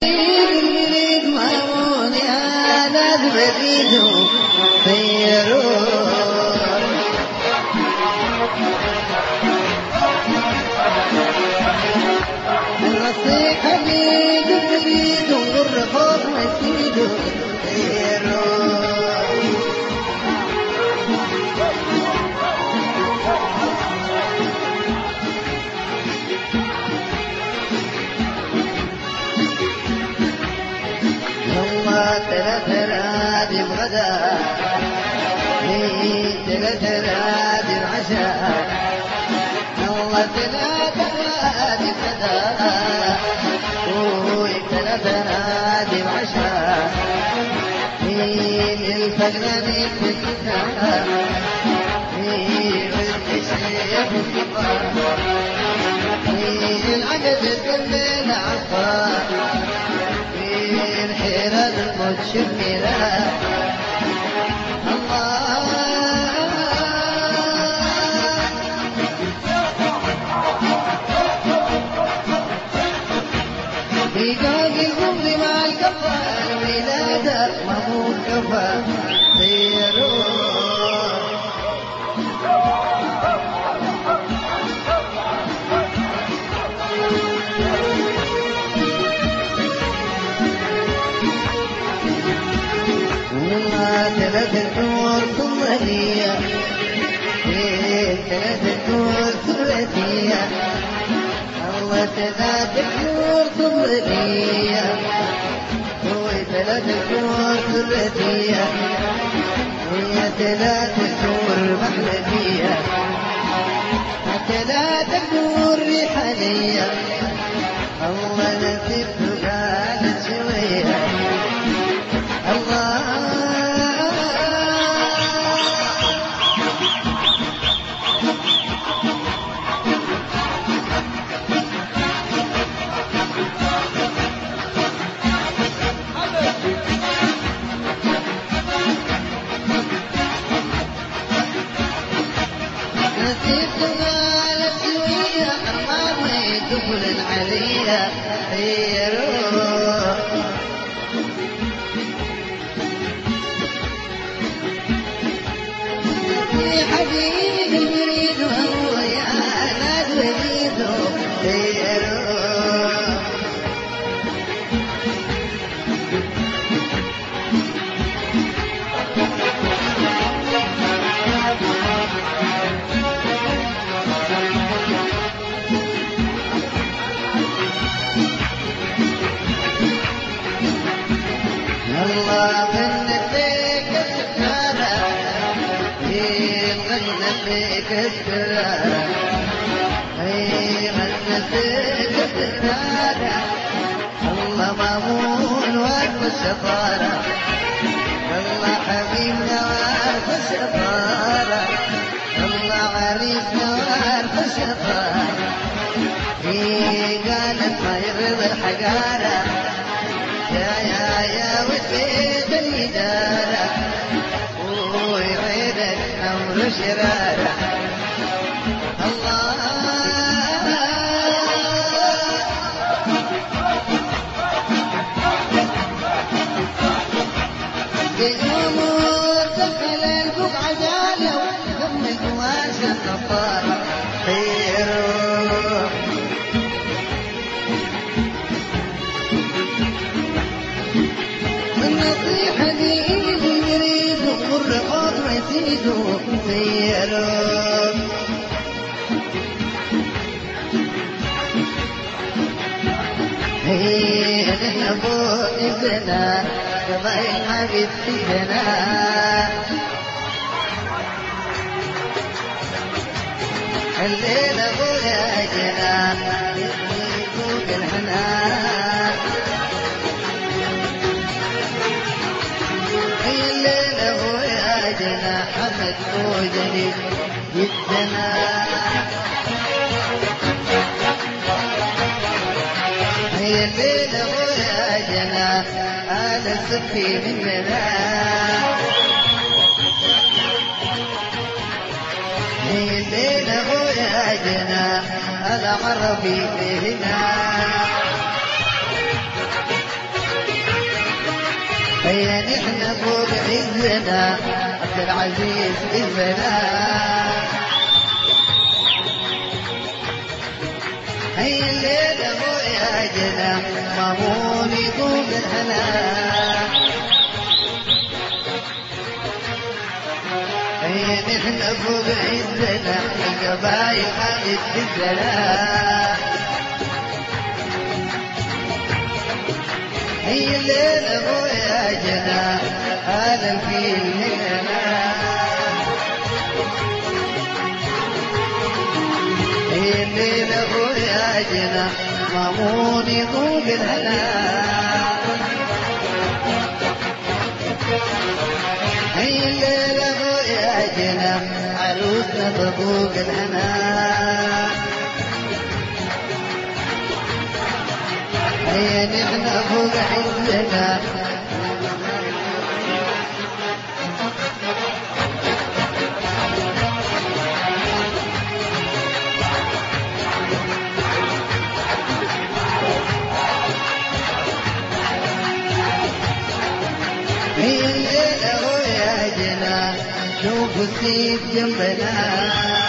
يريد مامون يا ناس بديدوا خيروا النصيحة بيدوا بريدوا والرفاق مسيدوا خيروا ثلاثة بغدا ثلاثة بعشاء الله ثلاثة بغدا ثلاثة بعشاء الفجر بالفتاة والتشريع بالكفار العجب كل عفار الحيرة المتشمرة الله في قاقي الغمر مع الكفار ولادة مهمود كفار خيرون ثلاثة نور ثمانية ثلاثة نور ثلاثية الله ثلاثة نور ثمانية ثلاثة نور ثلاثية ويا ثلاثة نور محمدية ثلاثة نور ريحانية الله نسيت قالت شوية الله عليها خيروا في حبيب يريد هو يا ناس وليدوا خيروا الله غنتك السكارة غنتك السكارة غنتك السكارة الله مامون وارف السفارة الله حبيبنا وارف السفارة الله عريسنا وارف السفارة قالت ما يرضى الحجارة يا وسيد الإدارة ويعيدك أمر شرارة الله بأمور دخل البقعة جالة ثم القواش النصارى خيروا النصيحة دي يريدوا والرقاط ويزيدوا خيروا نحن فوق الزنا قضايا الحبيب في الزنا الليلة ابويا جنا فوق الهنا الليلة ابويا جنا حمد فوجني جدنا الليلة ابويا جنا انا صفي مننا الليلة ابويا جنا العربي فينا هيا نحن فوق عزنا عبد العزيز إذنا هيا الليلة ابويا جنا مامون يطوب الهنا هيا نحن فوق عزنا القبايل قامت بالزنا هي الليلة ابويا جنا هذا الفيل هنا هي الليلة ابويا جنا مامون يطوق الهنا هي الليلة ابويا جنا عروسنا تطوق الهنا هيا نحن فوق عزنا هي الليلة ويا جنا شوفوا السيف جنبنا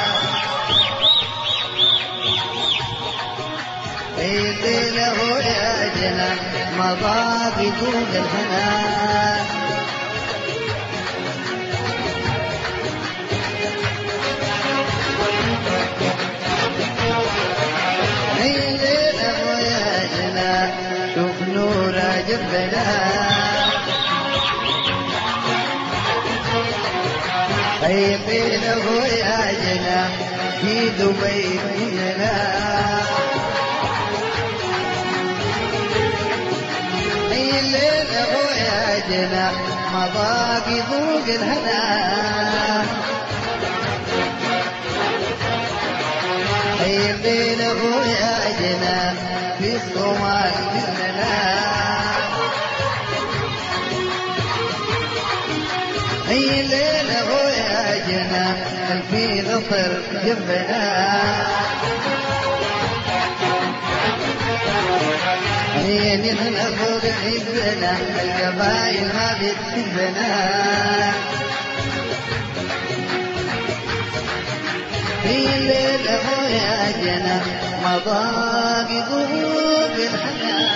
الليلة ويا جنا مضى بدون الهنا الليلة ويا جنا شوف نور جنبنا الليلة ويا جنا في دبي مننا الليلة ابويا جنا مضى بذوق الهنا الليلة ابويا جنا في الصومال مننا الليلة ابويا جنا في غفر جنبنا هي نحن فوق عزنا القبائل ما بتحبنا هي الليلة ابويا جنا مضى بذوق الحنان